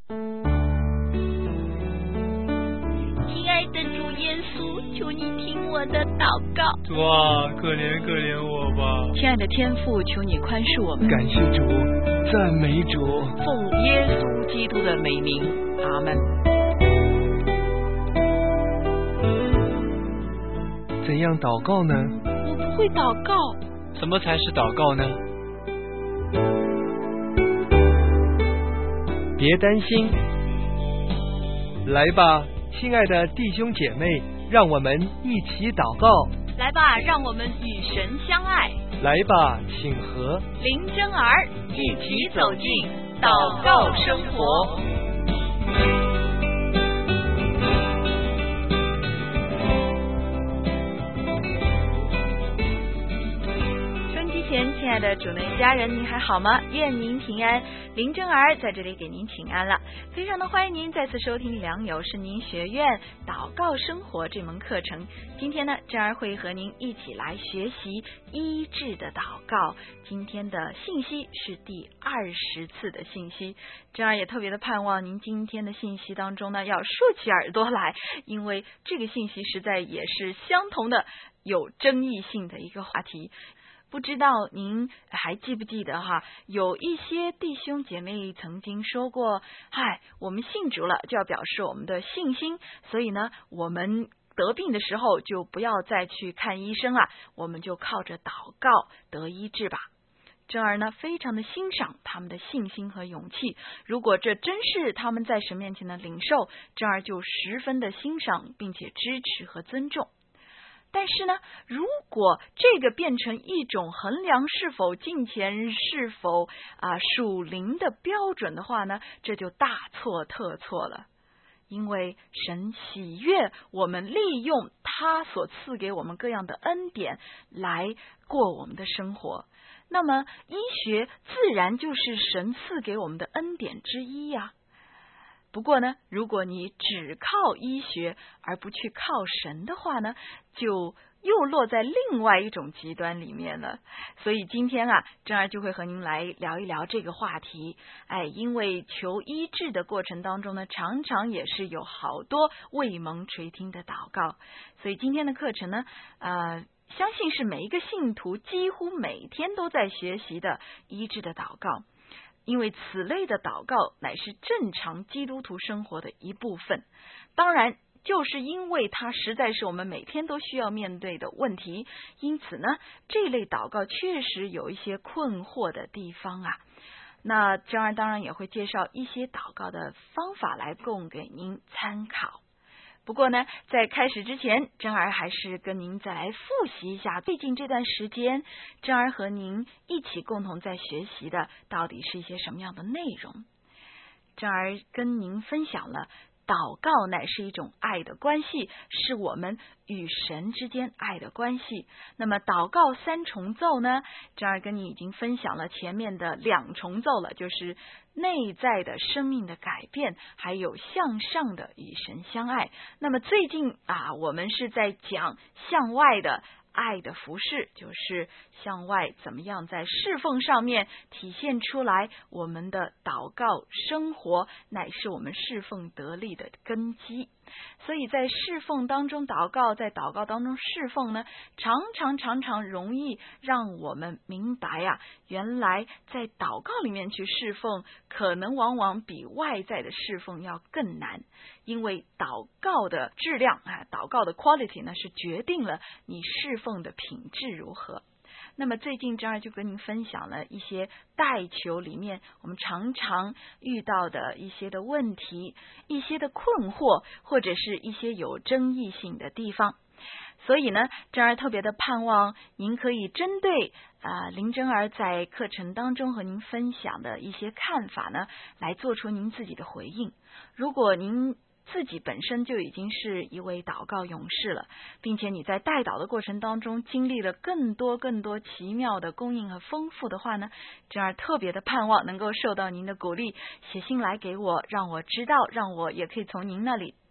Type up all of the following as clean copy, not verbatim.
亲爱的主耶稣，求你听我的祷告。 主啊，可怜可怜我吧。 亲爱的天父，求你宽恕我们。 感谢主，赞美主。 奉耶稣基督的美名，阿门。 怎样祷告呢？ 我不会祷告。 什么才是祷告呢？别担心，来吧，亲爱的弟兄姐妹，让我们一起祷告。 来吧，让我们与神相爱。 来吧，请和林真儿一起走进祷告生活。亲爱的主内家人，您还好吗？愿您平安。林真儿在这里给您请安了，非常的欢迎您再次收听良友圣经学院祷告生活这门课程。今天呢，真儿会和您一起来学习医治的祷告。今天的信息是第20次的信息，真儿也特别的盼望您今天的信息当中呢，要竖起耳朵来，因为这个信息实在也是相同的有争议性的一个话题。不知道您还记不记得哈？有一些弟兄姐妹曾经说过，我们信主了就要表示我们的信心，所以呢，我们得病的时候就不要再去看医生了，我们就靠着祷告得医治吧。真儿呢，非常的欣赏他们的信心和勇气。如果这真是他们在神面前的领受，真儿就十分的欣赏，并且支持和尊重。但是呢，如果这个变成一种衡量是否敬虔、是否属灵的标准的话呢，这就大错特错了。因为神喜悦我们利用他所赐给我们各样的恩典来过我们的生活。那么医学自然就是神赐给我们的恩典之一呀。不过呢，如果你只靠医学而不去靠神的话呢，就又落在另外一种极端里面了。所以今天真儿就会和您来聊一聊这个话题。因为求医治的过程当中呢，常常也是有好多未蒙垂听的祷告。所以今天的课程呢，相信是每一个信徒几乎每天都在学习的医治的祷告。因为此类的祷告乃是正常基督徒生活的一部分，当然就是因为它实在是我们每天都需要面对的问题，因此呢，这类祷告确实有一些困惑的地方那真儿当然也会介绍一些祷告的方法来供给您参考。不过呢，在开始之前，真儿还是跟您再来复习一下最近这段时间真儿和您一起共同在学习的到底是一些什么样的内容。真儿跟您分享了祷告乃是一种爱的关系，是我们与神之间爱的关系。那么祷告3重奏呢，真儿跟你已经分享了前面的2重奏了，就是内在的生命的改变，还有向上的与神相爱。那么最近我们是在讲向外的爱的服事，就是向外怎么样在侍奉上面体现出来我们的祷告生活，乃是我们侍奉得力的根基。所以在侍奉当中祷告，在祷告当中侍奉呢，常常容易让我们明白原来在祷告里面去侍奉，可能往往比外在的侍奉要更难。因为祷告的质量祷告的 quality 呢，是决定了你侍奉的品质如何。那么最近真儿就跟您分享了一些代求里面我们常常遇到的一些的问题，一些的困惑，或者是一些有争议性的地方。所以呢，真儿特别的盼望您可以针对林真儿在课程当中和您分享的一些看法呢，来做出您自己的回应。如果您自己本身就已经是一位祷告勇士了，并且你在代祷的过程当中经历了更多奇妙的供应和丰富的话呢，真儿特别的盼望能够受到您的鼓励，写信来给我，让我知道，让我也可以从您那里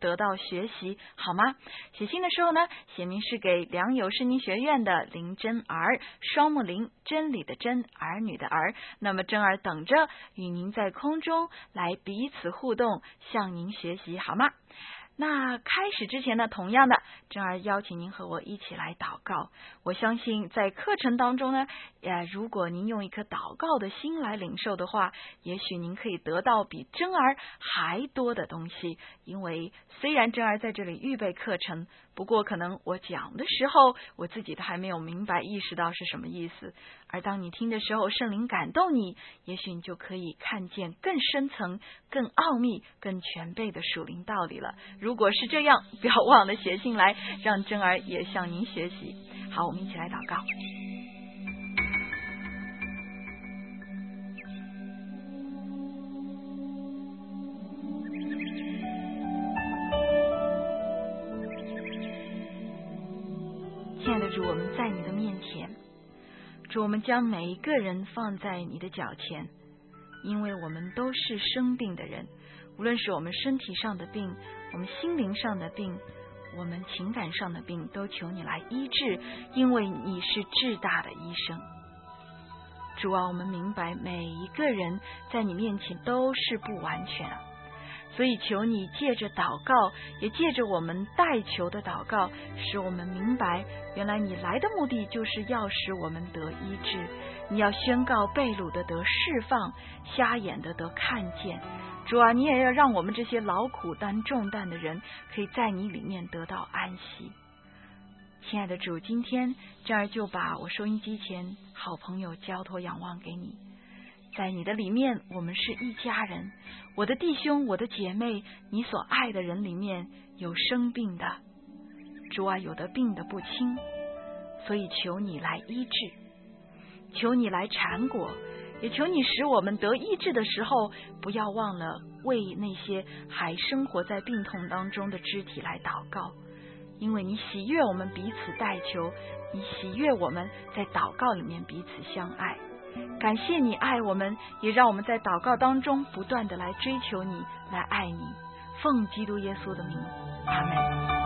得到学习，好吗？写信的时候呢，写明是给良友圣经学院的林真儿，双木林，真理的真，儿女的儿。那么真儿等着与您在空中来彼此互动，向您学习，好吗？那开始之前呢，同样的，真儿邀请您和我一起来祷告。我相信在课程当中呢，如果您用一颗祷告的心来领受的话，也许您可以得到比真儿还多的东西。因为虽然真儿在这里预备课程，不过可能我讲的时候，我自己都还没有明白意识到是什么意思。而当你听的时候，圣灵感动你，也许你就可以看见更深层、更奥秘、更全备的属灵道理了。如果是这样，不要忘了写信来，让真儿也向您学习。好，我们一起来祷告。亲爱的主，我们在你的面前，主，我们将每一个人放在你的脚前，因为我们都是生病的人，无论是我们身体上的病，我们心灵上的病，我们情感上的病，都求你来医治，因为你是至大的医生。主啊，我们明白每一个人在你面前都是不完全，所以求你借着祷告，也借着我们代求的祷告，使我们明白原来你来的目的就是要使我们得医治，你要宣告被掳的得释放，瞎眼的得看见。主啊，你也要让我们这些劳苦担重担的人可以在你里面得到安息。亲爱的主，今天这儿就把我收音机前好朋友交托仰望给你，在你的里面我们是一家人，我的弟兄，我的姐妹，你所爱的人里面有生病的，主啊，有的病的不轻，所以求你来医治，求你来缠裹，也求你使我们得医治的时候，不要忘了为那些还生活在病痛当中的肢体来祷告，因为你喜悦我们彼此代求，你喜悦我们在祷告里面彼此相爱。感谢你爱我们，也让我们在祷告当中不断的来追求你，来爱你。奉基督耶稣的名，阿们。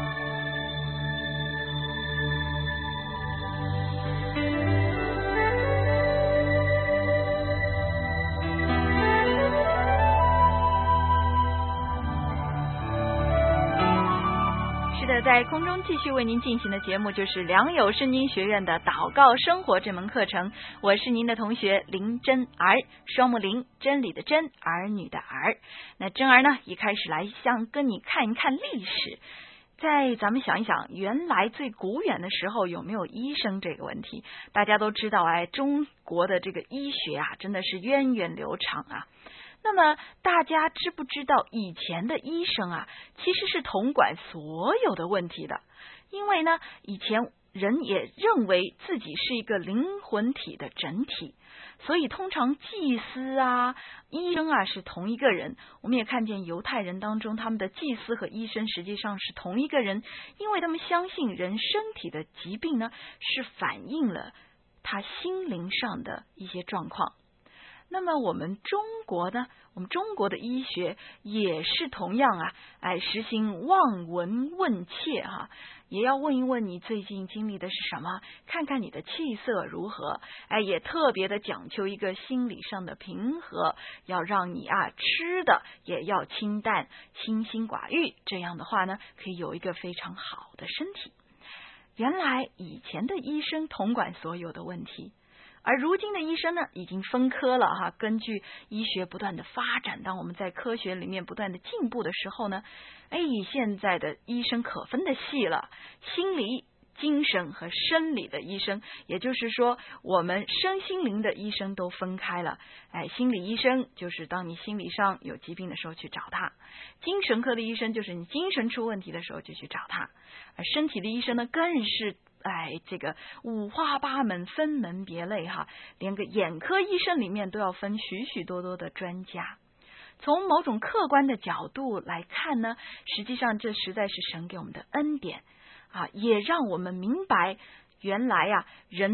在空中继续为您进行的节目就是良友圣经学院的祷告生活这门课程，我是您的同学林真儿，双木林，真理的真，儿女的儿。那真儿呢，一开始来跟你看一看历史，在咱们想一想，原来最古远的时候有没有医生这个问题？大家都知道，中国的这个医学啊，真的是源远流长啊。那么大家知不知道以前的医生啊，其实是统管所有的问题的，因为呢，以前人也认为自己是一个灵魂体的整体，所以通常祭司啊、医生啊是同一个人。我们也看见犹太人当中，他们的祭司和医生实际上是同一个人，因为他们相信人身体的疾病呢，是反映了他心灵上的一些状况。那么我们中国呢，我们中国的医学也是同样实行望闻问切也要问一问你最近经历的是什么，看看你的气色如何，也特别的讲究一个心理上的平和，要让你吃的也要清淡，清心寡欲，这样的话呢，可以有一个非常好的身体。原来以前的医生统管所有的问题，而如今的医生呢，已经分科了根据医学不断的发展，当我们在科学里面不断的进步的时候呢，现在的医生可分的细了，心理、精神和生理的医生，也就是说我们身心灵的医生都分开了。心理医生就是当你心理上有疾病的时候去找他，精神科的医生就是你精神出问题的时候就去找他，而身体的医生呢，更是这个五花八门，分门别类连个眼科医生里面都要分许许多多的专家。从某种客观的角度来看呢，实际上这实在是神给我们的恩典也让我们明白，原来人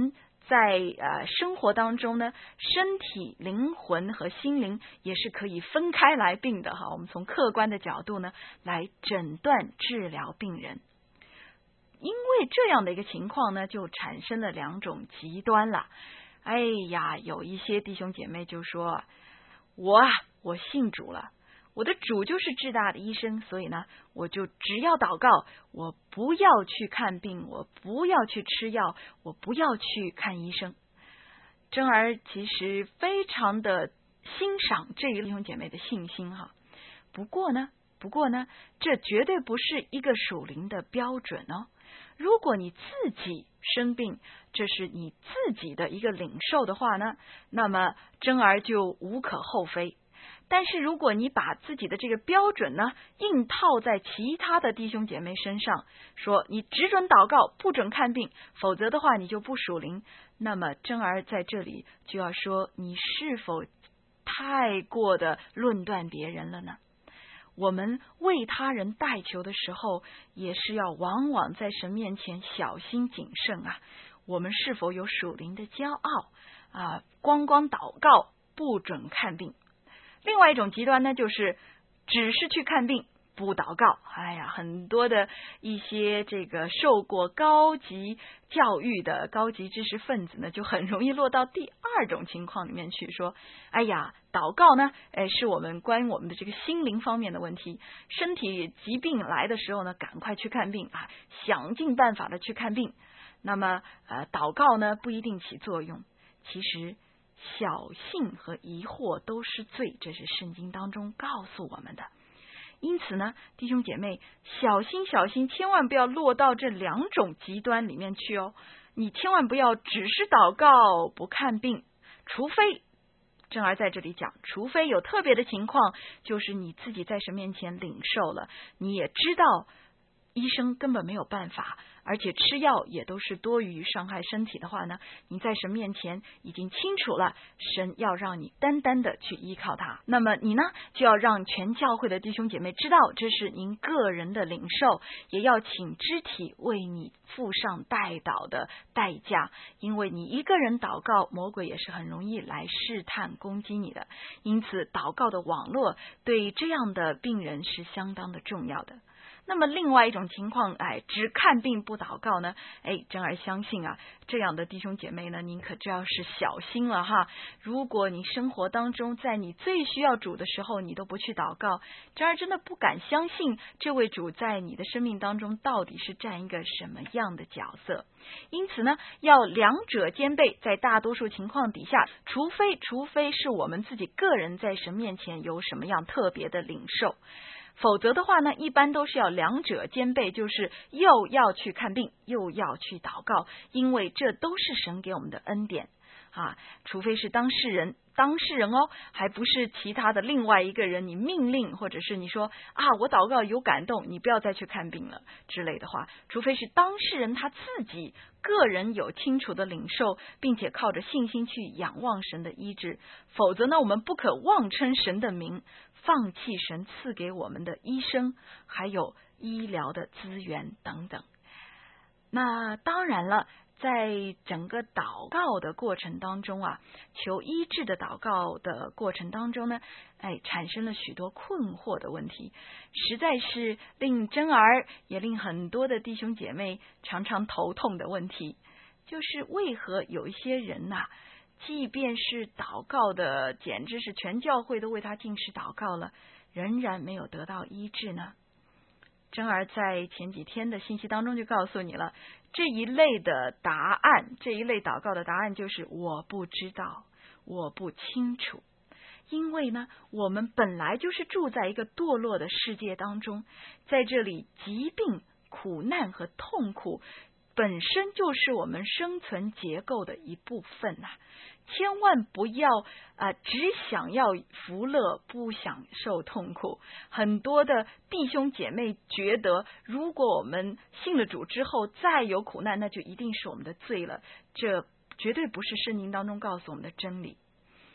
在生活当中呢，身体、灵魂和心灵也是可以分开来病的哈。我们从客观的角度呢来诊断治疗病人。因为这样的一个情况呢，就产生了两种极端了。哎呀，有一些弟兄姐妹就说，我信主了，我的主就是至大的医生，所以呢，我就只要祷告，我不要去看病，我不要去吃药，我不要去看医生。珍儿其实非常的欣赏这一弟兄姐妹的信心哈。不过呢，这绝对不是一个属灵的标准哦。如果你自己生病，这是你自己的一个领受的话呢，那么珍儿就无可厚非。但是如果你把自己的这个标准呢硬套在其他的弟兄姐妹身上，说你只准祷告，不准看病，否则的话你就不属灵，那么珍儿在这里就要说，你是否太过的论断别人了呢？我们为他人代求的时候，也是要往往在神面前小心谨慎啊。我们是否有属灵的骄傲啊？光祷告不准看病。另外一种极端呢，就是只是去看病不祷告。哎呀，很多的一些这个受过高级教育的高级知识分子呢，就很容易落到第二种情况里面去，说哎呀，祷告呢是我们关于我们的这个心灵方面的问题，身体疾病来的时候呢，赶快去看病啊，想尽办法的去看病。那么祷告呢不一定起作用。其实小信和疑惑都是罪，这是圣经当中告诉我们的。因此呢，弟兄姐妹，小心，千万不要落到这两种极端里面去哦。你千万不要只是祷告不看病，除非珍儿在这里讲，除非有特别的情况，就是你自己在神面前领受了，你也知道医生根本没有办法，而且吃药也都是多余伤害身体的话呢，你在神面前已经清楚了，神要让你单单的去依靠他。那么你呢，就要让全教会的弟兄姐妹知道，这是您个人的领受，也要请肢体为你付上代祷的代价。因为你一个人祷告，魔鬼也是很容易来试探攻击你的。因此祷告的网络对这样的病人是相当的重要的。那么另外一种情况，只看病不祷告呢，珍儿相信啊，这样的弟兄姐妹呢，您可就要是小心了哈。如果你生活当中在你最需要主的时候，你都不去祷告，珍儿真的不敢相信这位主在你的生命当中到底是占一个什么样的角色。因此呢，要两者兼备，在大多数情况底下，除非是我们自己个人在神面前有什么样特别的领受，否则的话呢，一般都是要两者兼备，就是又要去看病，又要去祷告，因为这都是神给我们的恩典啊。除非是当事人哦，还不是其他的另外一个人，你命令或者是你说啊，我祷告有感动，你不要再去看病了之类的话，除非是当事人他自己个人有清楚的领受，并且靠着信心去仰望神的医治，否则呢，我们不可妄称神的名，放弃神赐给我们的医生还有医疗的资源等等。那当然了，在整个祷告的过程当中啊，求医治的祷告的过程当中呢，产生了许多困惑的问题，实在是令珍儿也令很多的弟兄姐妹常常头痛的问题，就是为何有一些人呐，即便是祷告的简直是全教会都为他禁食祷告了，仍然没有得到医治呢？珍儿在前几天的信息当中就告诉你了，这一类的答案，这一类祷告的答案就是我不知道，我不清楚。因为呢，我们本来就是住在一个堕落的世界当中，在这里疾病、苦难和痛苦本身就是我们生存结构的一部分啊。千万不要只想要福乐，不享受痛苦。很多的弟兄姐妹觉得，如果我们信了主之后再有苦难，那就一定是我们的罪了。这绝对不是圣经当中告诉我们的真理。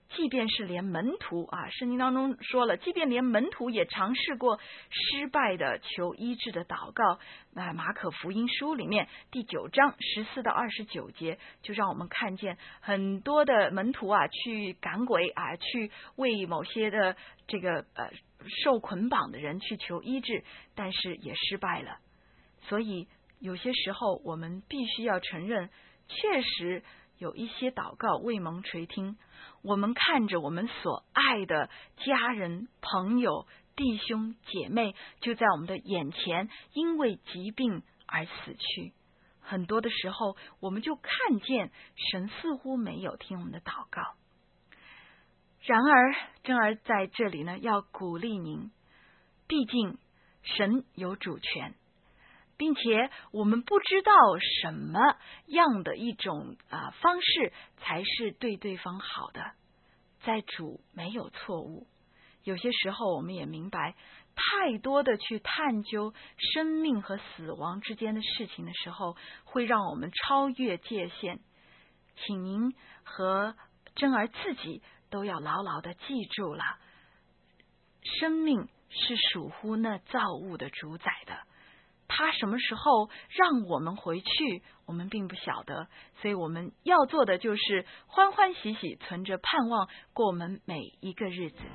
即便是连门徒啊，圣经当中说了，即便连门徒也尝试过失败的求医治的祷告。马可福音书里面第9章14到29节，就让我们看见很多的门徒啊，去赶鬼啊，去为某些的这个受捆绑的人去求医治，但是也失败了。所以有些时候我们必须要承认，确实有一些祷告未蒙垂听，我们看着我们所爱的家人、朋友、弟兄、姐妹就在我们的眼前因为疾病而死去。很多的时候我们就看见神似乎没有听我们的祷告。然而珍儿在这里呢，要鼓励您，毕竟神有主权，并且我们不知道什么样的一种方式才是对对方好的，在主没有错误。有些时候我们也明白，太多的去探究生命和死亡之间的事情的时候，会让我们超越界限。请您和珍儿自己都要牢牢的记住了，生命是属乎那造物的主宰的，他什么时候让我们回去，我们并不晓得，所以我们要做的就是欢欢喜喜存着盼望过我们每一个日子。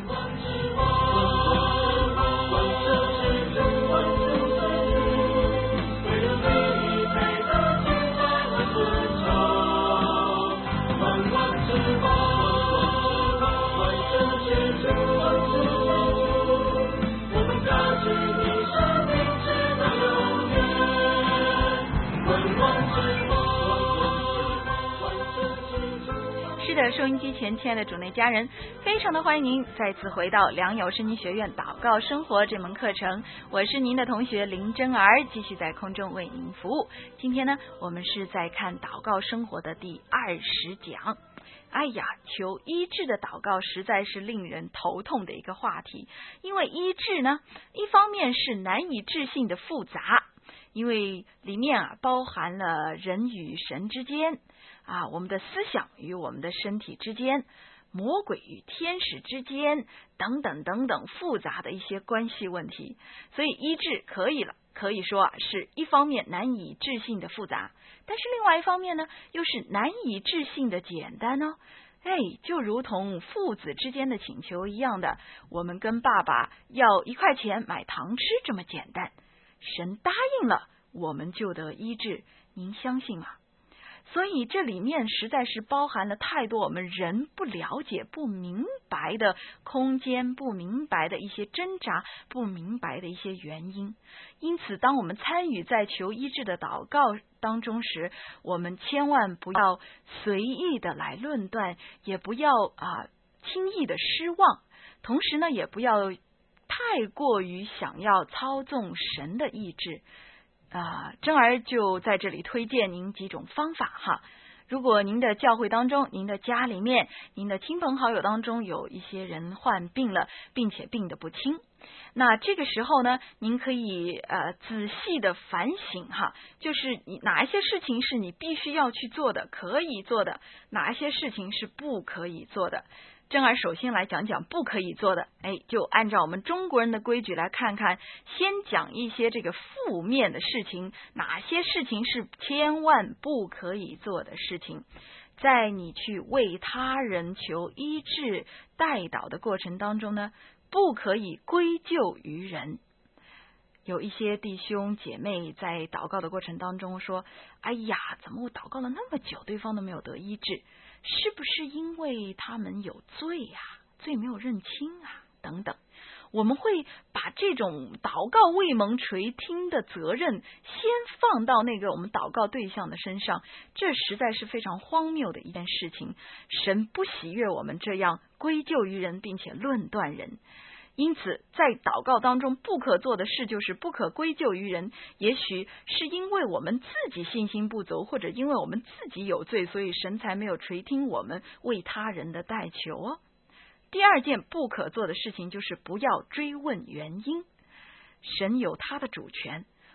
是的，收音机前亲爱的主内家人，非常的欢迎您再次回到良友圣经学院祷告生活这门课程，我是您的同学林珍儿，继续在空中为您服务。今天呢，我们是在看祷告生活的第20讲。哎呀，求医治的祷告实在是令人头痛的一个话题，因为医治呢，一方面是难以置信的复杂，因为里面包含了人与神之间我们的思想与我们的身体之间，魔鬼与天使之间等等等等复杂的一些关系问题，所以医治可以说是一方面难以置信的复杂，但是另外一方面呢，又是难以置信的简单哦。就如同父子之间的请求一样的，我们跟爸爸要1块钱买糖吃这么简单，神答应了，我们就得医治，您相信吗？所以这里面实在是包含了太多我们人不了解、不明白的空间，不明白的一些挣扎，不明白的一些原因。因此当我们参与在求医治的祷告当中时，我们千万不要随意的来论断，也不要轻易的失望，同时呢也不要太过于想要操纵神的意志。珍儿就在这里推荐您几种方法哈。如果您的教会当中、您的家里面、您的亲朋好友当中有一些人患病了，并且病得不轻，那这个时候呢，您可以仔细的反省哈，就是哪一些事情是你必须要去做的、可以做的，哪一些事情是不可以做的。珍儿首先来讲讲不可以做的，就按照我们中国人的规矩来看看，先讲一些这个负面的事情，哪些事情是千万不可以做的事情。在你去为他人求医治代祷的过程当中呢，不可以归咎于人。有一些弟兄姐妹在祷告的过程当中说，哎呀，怎么我祷告了那么久，对方都没有得医治，是不是因为他们有罪罪没有认清等等。我们会把这种祷告未蒙垂听的责任先放到那个我们祷告对象的身上，这实在是非常荒谬的一件事情。神不喜悦我们这样归咎于人，并且论断人。因此在祷告当中不可做的事就是不可归咎于人，也许是因为我们自己信心不足，或者因为我们自己有罪，所以神才没有垂听我们为他人的代求第二件不可做的事情就是不要追问原因。神有他的主权，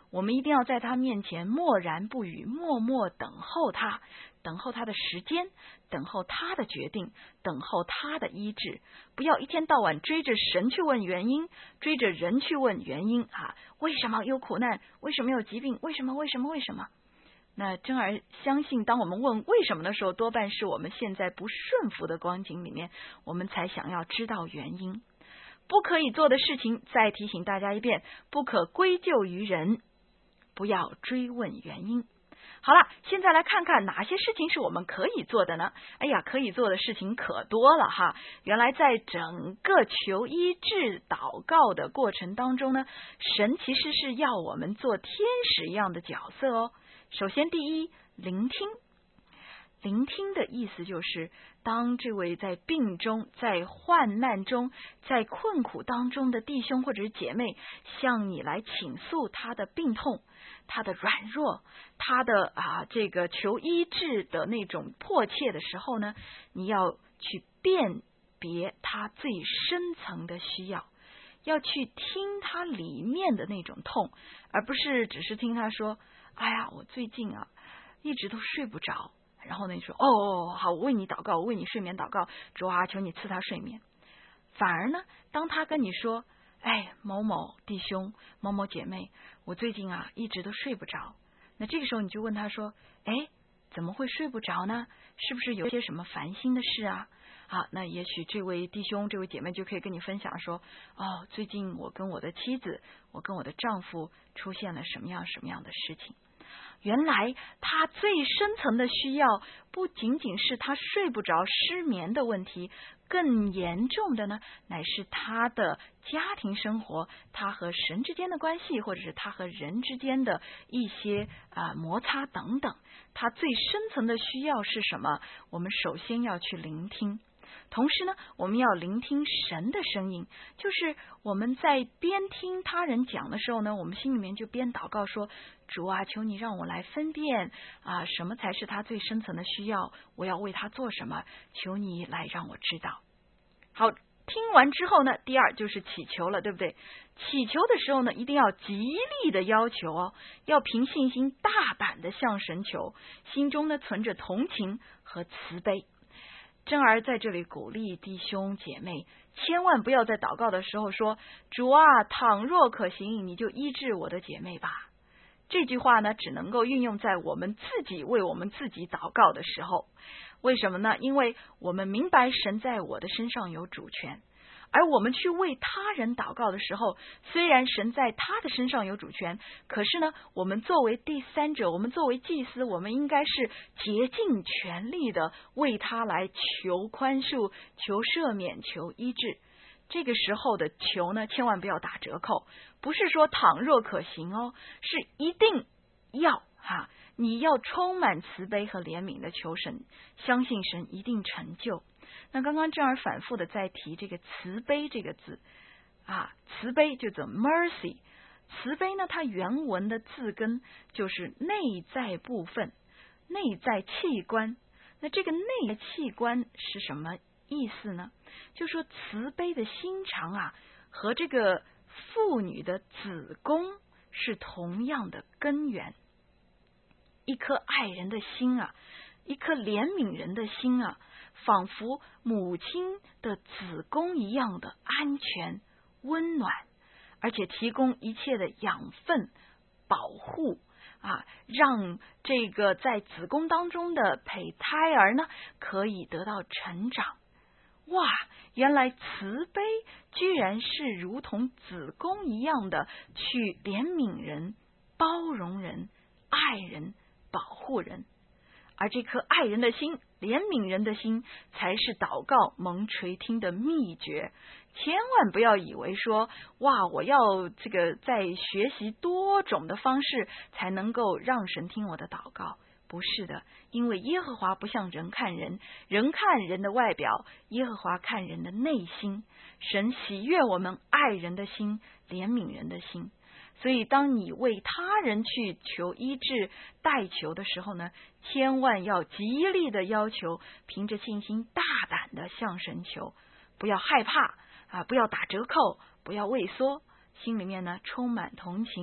我们一定要在他面前默然不语，默默等候他，等候他的时间，等候他的决定，等候他的医治。不要一天到晚追着神去问原因，追着人去问原因为什么有苦难？为什么有疾病？为什么？那真儿相信，当我们问为什么的时候，多半是我们现在不顺服的光景里面，我们才想要知道原因。不可以做的事情，再提醒大家一遍，不可归咎于人，不要追问原因。好了，现在来看看哪些事情是我们可以做的呢？可以做的事情可多了哈。原来在整个求医治祷告的过程当中呢，神其实是要我们做天使一样的角色哦。首先第一，聆听。聆听的意思就是，当这位在病中、在患难中、在困苦当中的弟兄或者是姐妹向你来倾诉他的病痛、他的软弱、他的这个求医治的那种迫切的时候呢，你要去辨别他最深层的需要，要去听他里面的那种痛，而不是只是听他说我最近一直都睡不着，然后呢，你说好，我为你祷告，我为你睡眠祷告，主求你赐他睡眠。反而呢，当他跟你说某某弟兄、某某姐妹，我最近一直都睡不着，那这个时候你就问他说怎么会睡不着呢？是不是有些什么烦心的事啊？那也许这位弟兄、这位姐妹就可以跟你分享说最近我跟我的妻子、我跟我的丈夫出现了什么样的事情。原来他最深层的需要不仅仅是他睡不着、失眠的问题，更严重的呢，乃是他的家庭生活，他和神之间的关系，或者是他和人之间的一些摩擦等等。他最深层的需要是什么？我们首先要去聆听。同时呢，我们要聆听神的声音，就是我们在边听他人讲的时候呢，我们心里面就边祷告说，主求你让我来分辨什么才是他最深层的需要，我要为他做什么，求你来让我知道。好，听完之后呢，第二就是祈求了，对不对？祈求的时候呢，一定要极力的要求要凭信心大胆的向神求，心中呢存着同情和慈悲。真儿在这里鼓励弟兄姐妹，千万不要在祷告的时候说，主倘若可行，你就医治我的姐妹吧。这句话呢，只能够运用在我们自己为我们自己祷告的时候。为什么呢？因为我们明白神在我的身上有主权，而我们去为他人祷告的时候，虽然神在他的身上有主权，可是呢，我们作为第三者，我们作为祭司，我们应该是竭尽全力的为他来求宽恕、求赦免、求医治。这个时候的求呢，千万不要打折扣，不是说倘若可行是一定要你要充满慈悲和怜悯的求神，相信神一定成就。那刚刚正儿反复的在提这个慈悲这个字慈悲就叫 mercy。 慈悲呢，它原文的字根就是内在部分、内在器官。那这个内在器官是什么意思呢？就说慈悲的心肠和这个妇女的子宫是同样的根源。一颗爱人的心一颗怜悯人的心仿佛母亲的子宫一样的安全、温暖，而且提供一切的养分、保护让这个在子宫当中的胚胎儿呢可以得到成长。原来慈悲居然是如同子宫一样的去怜悯人、包容人、爱人、保护人。而这颗爱人的心、怜悯人的心，才是祷告蒙垂听的秘诀。千万不要以为说我要这个在学习多种的方式才能够让神听我的祷告。不是的，因为耶和华不像人看人，人看人的外表，耶和华看人的内心。神喜悦我们爱人的心、怜悯人的心。所以当你为他人去求医治、代求的时候呢，千万要极力的要求，凭着信心大胆的向神求，不要害怕不要打折扣，不要畏缩，心里面呢充满同情、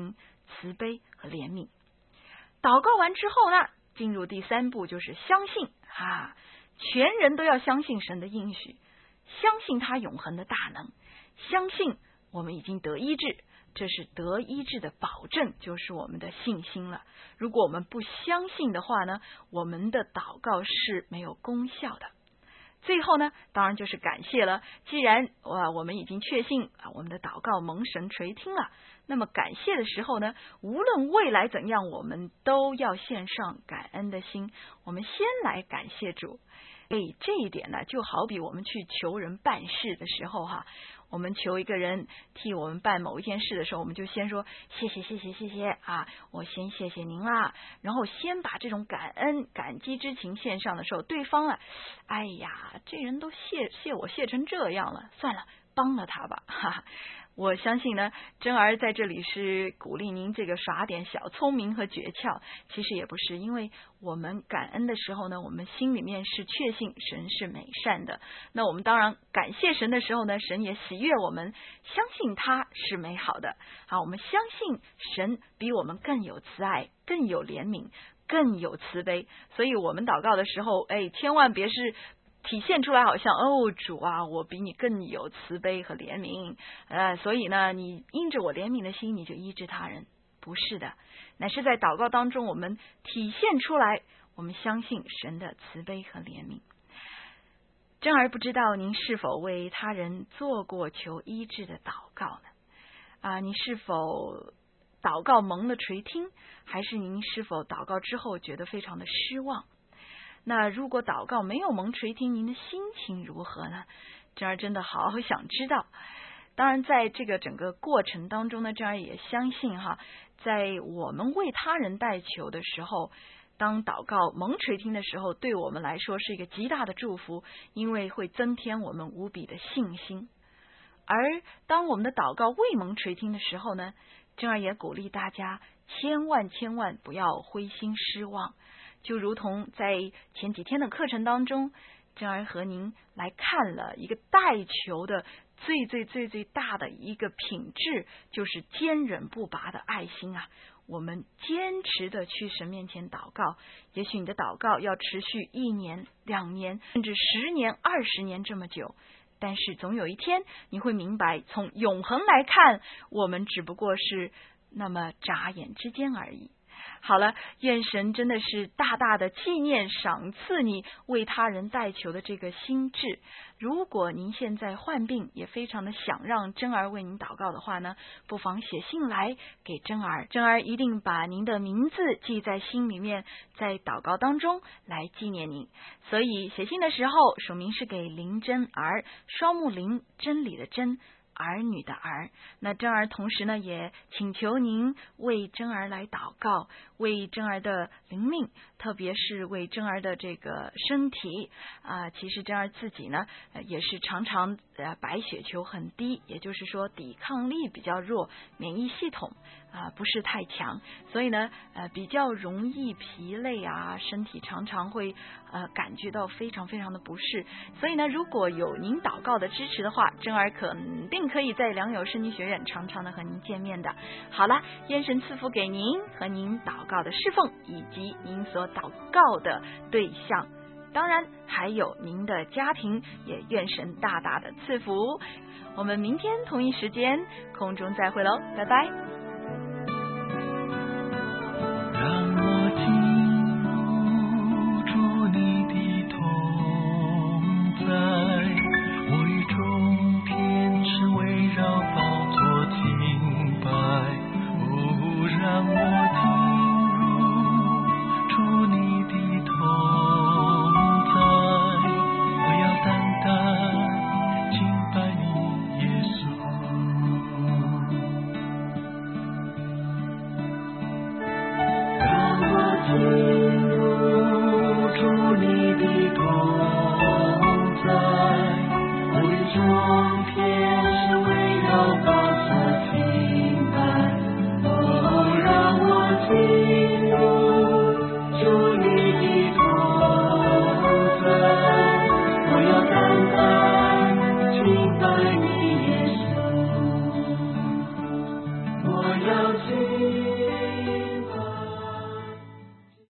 慈悲和怜悯。祷告完之后呢，进入第3步，就是相信全人都要相信神的应许，相信他永恒的大能，相信我们已经得医治，这是得医治的保证，就是我们的信心了。如果我们不相信的话呢，我们的祷告是没有功效的。最后呢，当然就是感谢了。既然我们已经确信我们的祷告蒙神垂听了，那么感谢的时候呢，无论未来怎样，我们都要献上感恩的心。我们先来感谢主。这一点呢，就好比我们去求人办事的时候我们求一个人替我们办某一件事的时候，我们就先说谢谢我先谢谢您啦，然后先把这种感恩感激之情献上的时候，对方哎呀，这人都谢我谢成这样了，算了，帮了他吧我相信呢，珍儿在这里是鼓励您这个耍点小聪明和诀窍，其实也不是，因为我们感恩的时候呢，我们心里面是确信神是美善的，那我们当然感谢神的时候呢，神也喜悦我们，相信他是美好的。我们相信神比我们更有慈爱，更有怜悯，更有慈悲，所以我们祷告的时候千万别是体现出来好像主我比你更有慈悲和怜悯所以呢你因着我怜悯的心你就医治他人，不是的，乃是在祷告当中我们体现出来我们相信神的慈悲和怜悯。珍儿不知道您是否为他人做过求医治的祷告呢你是否祷告蒙了垂听，还是您是否祷告之后觉得非常的失望？那如果祷告没有蒙垂听，您的心情如何呢？珍儿真的好想知道。当然在这个整个过程当中呢，珍儿也相信在我们为他人代求的时候，当祷告蒙垂听的时候，对我们来说是一个极大的祝福，因为会增添我们无比的信心。而当我们的祷告未蒙垂听的时候呢，珍儿也鼓励大家千万不要灰心失望。就如同在前几天的课程当中，珍儿和您来看了一个代求的最大的一个品质，就是坚忍不拔的爱心我们坚持的去神面前祷告，也许你的祷告要持续1年2年甚至10年20年这么久，但是总有一天你会明白，从永恒来看，我们只不过是那么眨眼之间而已。好了，愿神真的是大大的纪念赏赐你为他人代求的这个心志。如果您现在患病，也非常的想让珍儿为您祷告的话呢，不妨写信来给珍儿，珍儿一定把您的名字记在心里面，在祷告当中来纪念您。所以写信的时候署名是给林珍儿，双木林，真理的真，儿女的儿。那珍儿同时呢也请求您为珍儿来祷告，为珍儿的灵命，特别是为珍儿的这个身体其实珍儿自己呢也是常常白血球很低，也就是说抵抗力比较弱，免疫系统不是太强，所以呢比较容易疲累身体常常会感觉到非常的不适。所以呢如果有您祷告的支持的话，珍儿肯定可以在良友圣经学院常常的和您见面的。好了，愿神赐福给您和您祷告的侍奉，以及您所祷告的对象，当然还有您的家庭，也愿神大大的赐福。我们明天同一时间空中再会喽，拜拜。